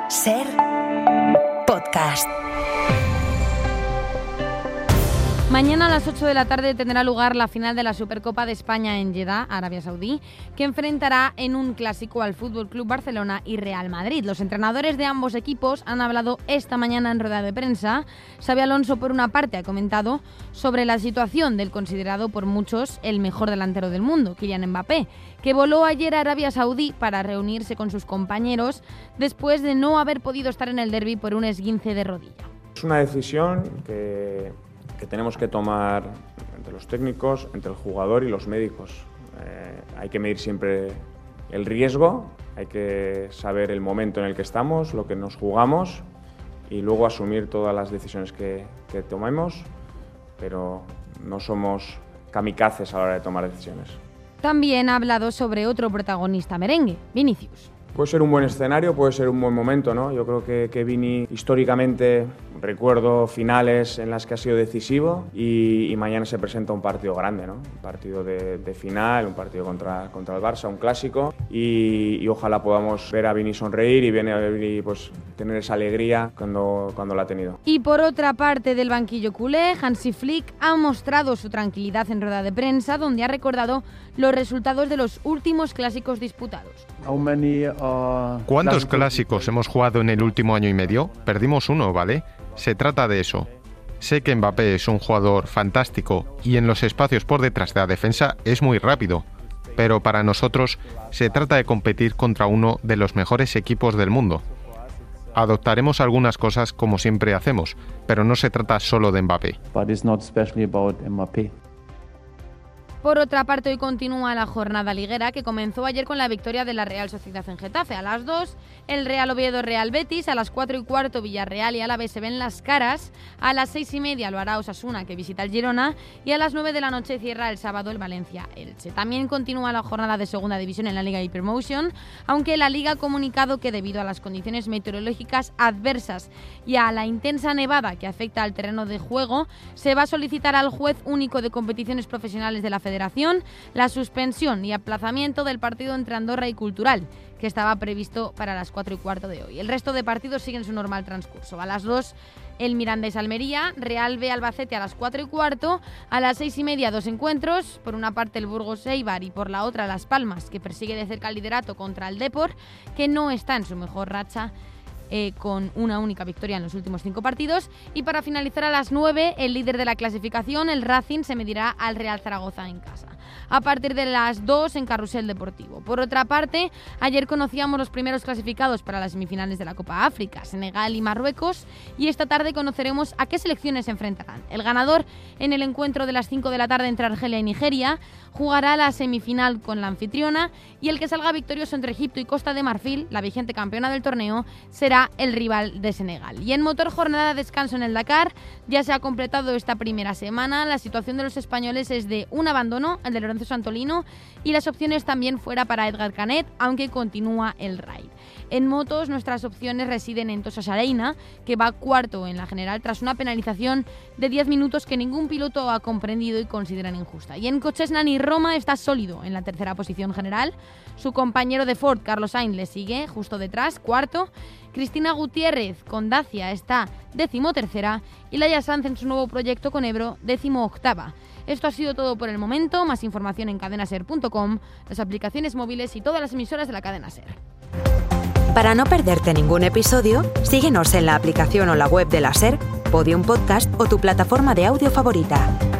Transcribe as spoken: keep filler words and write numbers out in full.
Ser Podcast. Mañana a las ocho de la tarde tendrá lugar la final de la Supercopa de España en Jeddah, Arabia Saudí, que enfrentará en un clásico al F C Barcelona y Real Madrid. Los entrenadores de ambos equipos han hablado esta mañana en rueda de prensa. Xabi Alonso, por una parte, ha comentado sobre la situación del considerado por muchos el mejor delantero del mundo, Kylian Mbappé, que voló ayer a Arabia Saudí para reunirse con sus compañeros después de no haber podido estar en el derbi por un esguince de rodilla. Es una decisión que... que tenemos que tomar entre los técnicos, entre el jugador y los médicos. Eh, hay que medir siempre el riesgo, hay que saber el momento en el que estamos, lo que nos jugamos y luego asumir todas las decisiones que, que tomemos, pero no somos kamikazes a la hora de tomar decisiones. También ha hablado sobre otro protagonista merengue, Vinicius. Puede ser un buen escenario, puede ser un buen momento, ¿no? Yo creo que, que Vini históricamente recuerdo finales en las que ha sido decisivo y, y mañana se presenta un partido grande, ¿no? Un partido de, de final, un partido contra, contra el Barça, un clásico y, y ojalá podamos ver a Vini sonreír y ver a Vini pues, tener esa alegría cuando, cuando la ha tenido. Y por otra parte del banquillo culé, Hansi Flick ha mostrado su tranquilidad en rueda de prensa, donde ha recordado los resultados de los últimos clásicos disputados. ¿Cuántos clásicos hemos jugado en el último año y medio? Perdimos uno, ¿vale? Se trata de eso. Sé que Mbappé es un jugador fantástico y en los espacios por detrás de la defensa es muy rápido, pero para nosotros se trata de competir contra uno de los mejores equipos del mundo. Adoptaremos algunas cosas como siempre hacemos, pero no se trata solo de Mbappé. Por otra parte, hoy continúa la jornada liguera que comenzó ayer con la victoria de la Real Sociedad en Getafe. A las dos, el Real Oviedo Real Betis, a las cuatro y cuarto Villarreal y Alavés se ven las caras, a las seis y media lo hará Osasuna que visita el Girona y a las nueve de la noche cierra el sábado el Valencia Elche. También continúa la jornada de segunda división en la Liga Hypermotion, aunque la Liga ha comunicado que debido a las condiciones meteorológicas adversas y a la intensa nevada que afecta al terreno de juego, se va a solicitar al juez único de competiciones profesionales de la Federación la suspensión y aplazamiento del partido entre Andorra y Cultural, que estaba previsto para las cuatro y cuarto de hoy. El resto de partidos siguen su normal transcurso. A las dos, el Mirandés-Almería, Real B Albacete a las cuatro y cuarto, a las seis y media dos encuentros, por una parte el Burgos-Eibar y por la otra Las Palmas, que persigue de cerca el liderato contra el Depor, que no está en su mejor racha, Eh, con una única victoria en los últimos cinco partidos. Y para finalizar a las nueve, el líder de la clasificación, el Racing, se medirá al Real Zaragoza en casa. A partir de las dos en Carrusel Deportivo. Por otra parte, ayer conocíamos los primeros clasificados para las semifinales de la Copa África, Senegal y Marruecos, y esta tarde conoceremos a qué selecciones se enfrentarán. El ganador en el encuentro de las cinco de la tarde entre Argelia y Nigeria jugará la semifinal con la anfitriona y el que salga victorioso entre Egipto y Costa de Marfil, la vigente campeona del torneo, será el rival de Senegal. Y en motor jornada de descanso en el Dakar, ya se ha completado esta primera semana. La situación de los españoles es de un abandono, el de Lorenzo Santolino, y las opciones también fuera para Edgar Canet, aunque continúa el raid. En motos, nuestras opciones residen en Tosa Sareina, que va cuarto en la general tras una penalización de diez minutos que ningún piloto ha comprendido y consideran injusta. Y en coches, Nani Roma está sólido en la tercera posición general. Su compañero de Ford, Carlos Sainz, le sigue justo detrás, cuarto. Cristina Gutiérrez con Dacia está decimotercera y Laia Sanz en su nuevo proyecto con Ebro, decimoctava. Esto ha sido todo por el momento. Más información en cadenaser punto com, las aplicaciones móviles y todas las emisoras de la cadena SER. Para no perderte ningún episodio, síguenos en la aplicación o la web de la SER, Podium Podcast o tu plataforma de audio favorita.